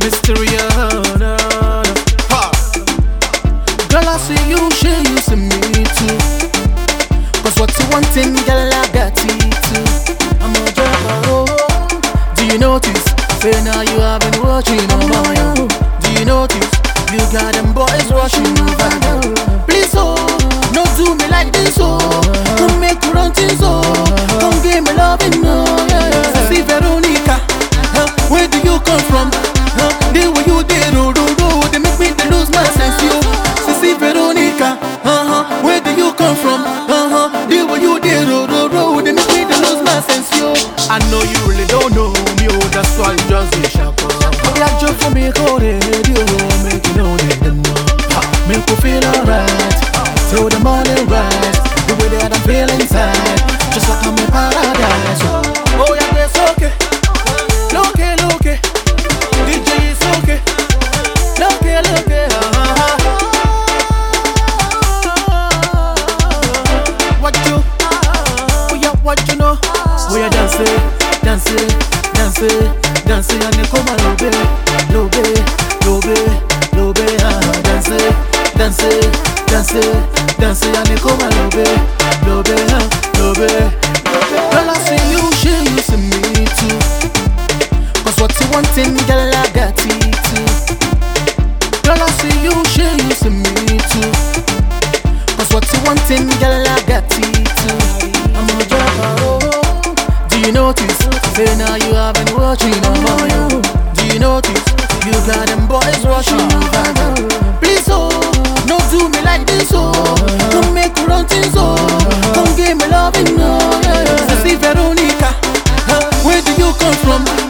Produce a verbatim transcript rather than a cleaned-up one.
Mysteriana. Ha. Girl, I see you, share you see me too. Cause what you wantin', girl, I got it too. I'm a dropper, oh. Do you notice? Say now you have been watching on my own. Do you notice? You got them boys rushing over now. Please, oh, no do me like this, oh. Come make you run things, oh. Come give me loving, no, yeah. See Veronica, huh? Where do you come from? Huh? The way you did, oh, oh, oh. They make me to lose my sense, yo. See Veronica, uh-huh. Where do you come from? Uh-huh. The way you did, oh, oh, oh. They make me to lose my sense, yo. I know you really don't know me, oh. That's why you just be sharp. Oh, yeah, just for me, go radio, make you know they don't know. Make you feel alright till the morning rise. The way that I'm feeling inside, just like I'm in paradise. Oh yeah, it's okay. Look it, look it. D J is okay. Look it, look it. Uh-huh. What you? Oh yeah, what you know? Oh yeah, dance it, dance it, dance it, dance it, and you come and love it, love it, love it, love it. Uh-huh. Dance it. Dance it, dance it, dance it, and you come and love it, love it, love it. Girl, I see you, share you see me too. Cause what you wantin', girl, I got it too. Girl, I see you, share you see me too. Cause what you wantin', girl, I got it too. I'm a dropper, oh. Do you notice? Say now you have been watching on my own. Do you notice? You got them boys rushing over now. Please, oh. No do me like this, oh. Come make you run things, oh. Come give me loving, oh, yeah. See Veronica, huh? Where do you come from?